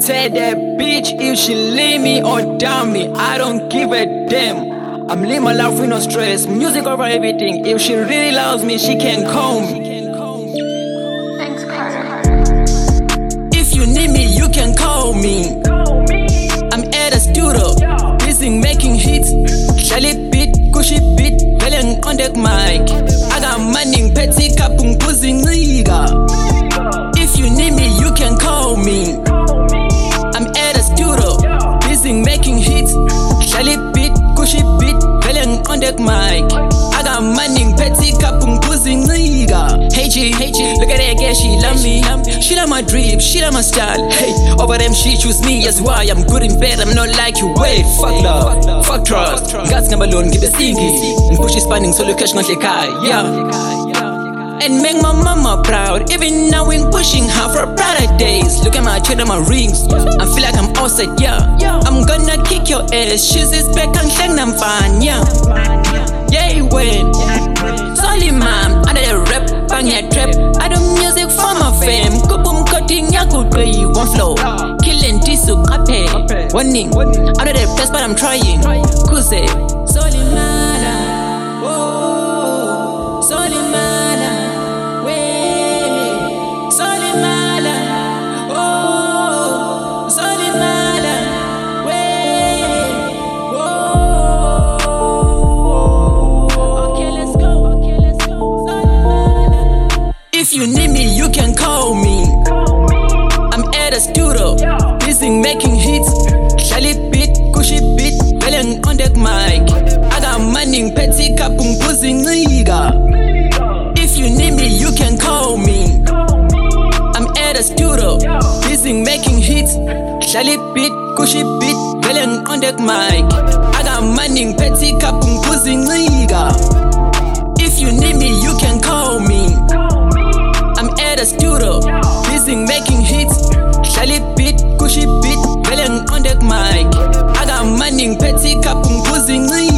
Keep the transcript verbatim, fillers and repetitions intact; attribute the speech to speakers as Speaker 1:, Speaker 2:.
Speaker 1: Tell that bitch if she leave me or down me, I don't give a damn. I'm living my life with no stress, music over everything. If she really loves me, she can call me.
Speaker 2: Thanks, Carter.
Speaker 1: If you need me, you can call me. I'm at the studio, busy making hits. Shelly beat, cushy beat, belling on the mic. I got money, petty kapung pussy nigga. If you need me, you can call me. I'm at the studio, busy making hits. Shelly beat, cushy beat, belling on the mic. I got money, petty kapung pussy nigga. Hey G, hey G, look at that girl, she love me. She love my drip, she love my style. Hey, over them she choose me, that's why I'm good in bed. I'm not like you, wait, fuck love, fuck trust. God's number alone, keep it stinky. And push is spanning, so look cash not like I, yeah. And make my mama proud, even now in pushing her for brighter days. Look at my chain and my rings, I feel like I'm outside, yeah. I'm gonna kick your ass, shoes is back and shang them fine, yeah. Yeah, when Solly man, I did a rap, bang your trap. I do music for my fam. Go boom cutting, ya could pay one flow. Killing tisu, I pay. Warning, I did a best, but I'm trying. Kuze, Solly man, oh, Solly man, way, Solly man, oh, Solly man, way, oh. Okay, let's go. Okay, let's go. If you need me, you can call me. I'm at the studio, busy making hits. Shelly beat, cushy beat, belling on the mic. I got money, petty kapung pussy nigga. If you need me, you can call me. I'm at the studio, busy making hits. Shelly beat, cushy beat, belling on the mic. I got money, petty kapung pussy nigga. If you need me, you can call me. I'm at the studio, busy making hits. Shelly beat, cushy beat, belling on the mic. I got money, petty kapung pussy nigga.